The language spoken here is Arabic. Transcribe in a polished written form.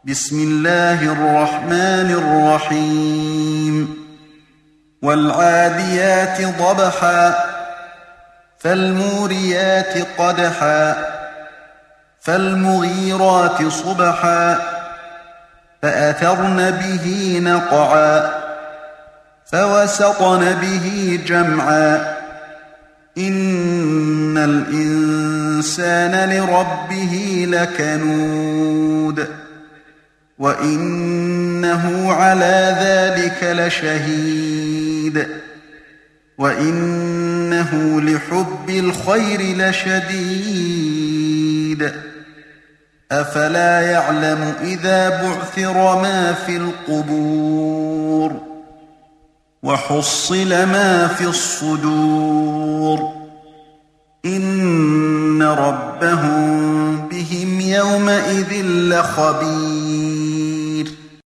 بسم الله الرحمن الرحيم والعاديات ضبحا فالموريات قدحا فالمغيرات صبحا فأثرن به نقعا فوسطن به جمعا إن الإنسان لربه لكنود وإنه على ذلك لشهيد وإنه لحب الخير لشديد أفلا يعلم إذا بعثر ما في القبور وحصل ما في الصدور إن ربهم بهم يومئذ لخبير